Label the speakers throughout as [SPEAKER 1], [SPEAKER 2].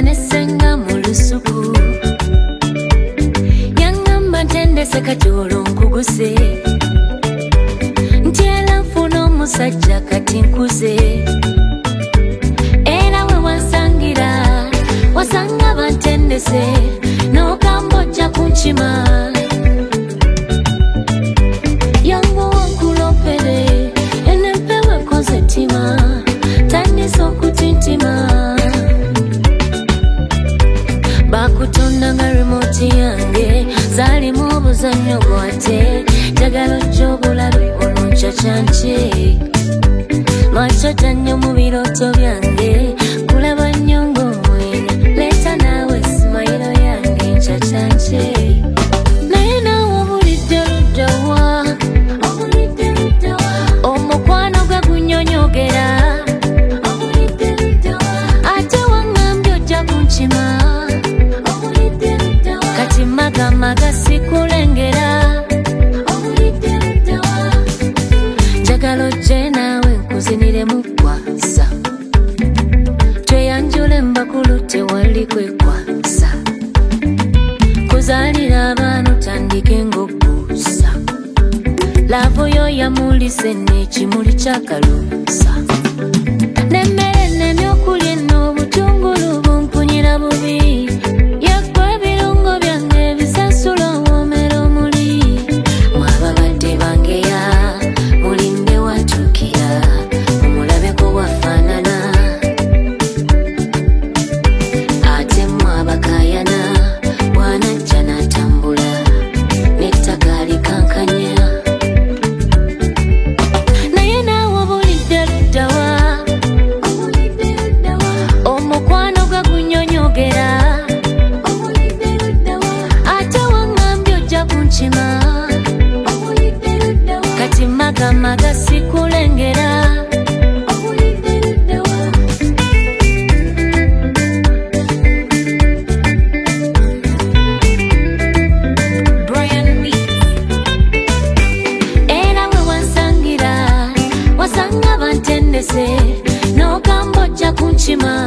[SPEAKER 1] nesenga mu lusuku yangamba ntendese kajolo nkuguse nti era nfuna omusajja kati nkuze era we wansangira wasanga bantendese n'ogamba ojja kunkima yangu wankulopere enempewe konsetima tandisa okutintima bakutunda nga remote yange zalimu obuzannyo bwate njagala ojja obulabe olunca kyanje lwaki otannyo mu birooto byange kulaba nnyo ng'omwena leeta naawe simayiro yange nca kyanje naye naawe obulidde luddawa omukwano gwe gunyonyogera ate wangambye ojja kunkima kati magamaga sikulengera njagala ojje naawe nkuzinire mu kwasa tweyanjule mbakulu tewali kwekwasa kuzaalira abaana otandike ng'okkuusa laavu yo yamulise n'ekimuli kyakaluusa n'emmere n'ebyokulya n'obutungulu bunkunyira bubi yakwa ebirungo byange bisasula owoomera omuli mwababadde bangeya mulinde watukira omulabeko wafaanana ate mwabakayana bwanajja n'atambula n'ettaka likankanya naye naawe obulidde luddawa omukwano gwe gunyonyogera ate wangambye ojja kunkima kati magamaga sikulengera era we wansangira wasanga bantendese n'ogamba ojja kunkima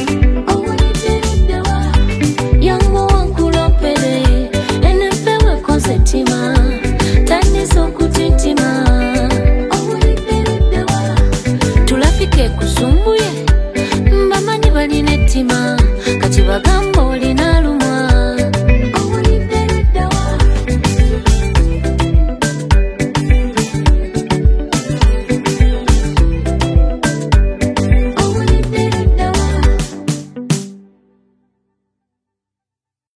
[SPEAKER 1] yangu wankulopere enempewe konsetima tandisa okutintima tulafike kusumbuye mbamanyi balina ettima kati bagamba